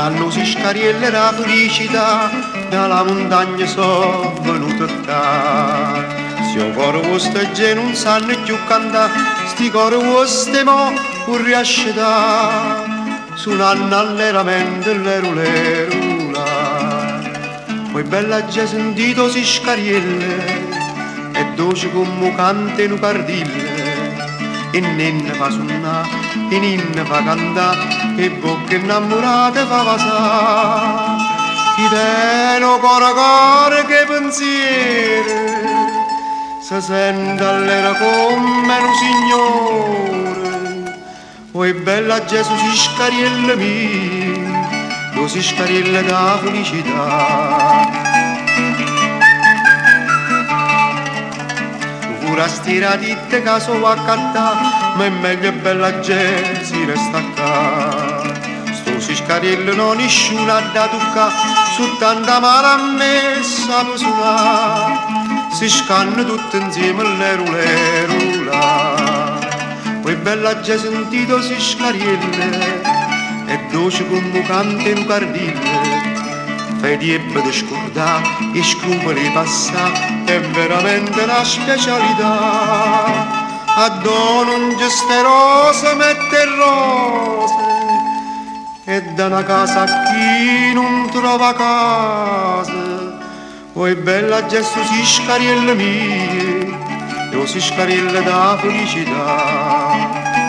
Dallo si scariella la felicità, dalla montagna sono venuto da. Se un coro vostro non sanno più cantare, sti coro vostri mo non riesce da. Suonando allegramente l'erulera, poi bella già sentito si scarielle, e dolce come cantano cardille. E ninna fa suonare, e ninna fa cantare, e bocche innamorate fa pasare. Chi teno cuore che pensieri, se sente all'era come un signore. Oi bella Gesù si scariella mia, lo si scariella da felicità. Pura stira di te caso va a cantare, ma è meglio bella gente si resta qua. Sto si scariello non nessuno da toccare, su tanta mala messa per suonare. Si scanno tutti insieme l'erulera. Poi bella gente sentito si scarielle, e dolce come cantano cardille. Fai di ebbe di scordare, e scrupoli passare, è veramente una specialità. Addono un geste rose, mette rose, e da una casa a chi non trova casa. Poi bella gesto si scariella mia, io si scariella da felicità.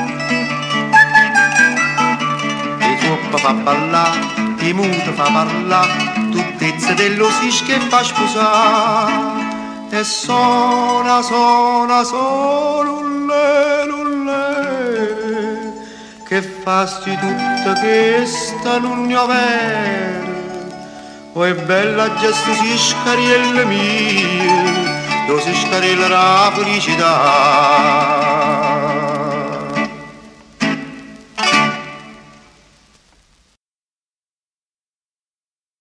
E troppo fa ballare, e muto fa parlare, tuttezza dello sis che fa sposare. E suona, suona, lulle, lulle, che fasti tutta questa non ne avere. Poi bella gesto si scariella mia, dove si scariella la felicità.